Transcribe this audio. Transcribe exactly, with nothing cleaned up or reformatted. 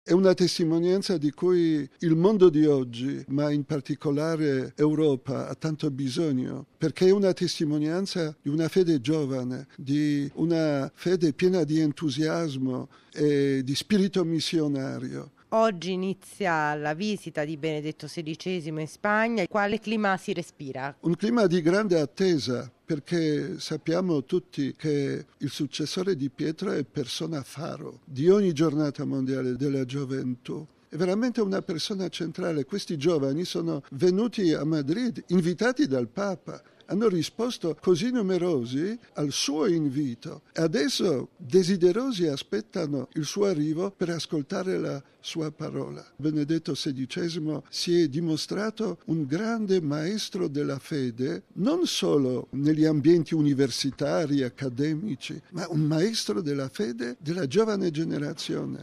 È una testimonianza di cui il mondo di oggi, ma in particolare Europa, ha tanto bisogno, perché è una testimonianza di una fede giovane, di una fede piena di entusiasmo e di spirito missionario. Oggi inizia la visita di Benedetto sedicesimo in Spagna. Quale clima si respira? Un clima di grande attesa, perché sappiamo tutti che il successore di Pietro è persona faro di ogni giornata mondiale della gioventù. È veramente una persona centrale. Questi giovani sono venuti a Madrid, invitati dal Papa. Hanno risposto così numerosi al suo invito e adesso desiderosi aspettano il suo arrivo per ascoltare la sua parola. Benedetto sedicesimo si è dimostrato un grande maestro della fede, non solo negli ambienti universitari, accademici, ma un maestro della fede della giovane generazione.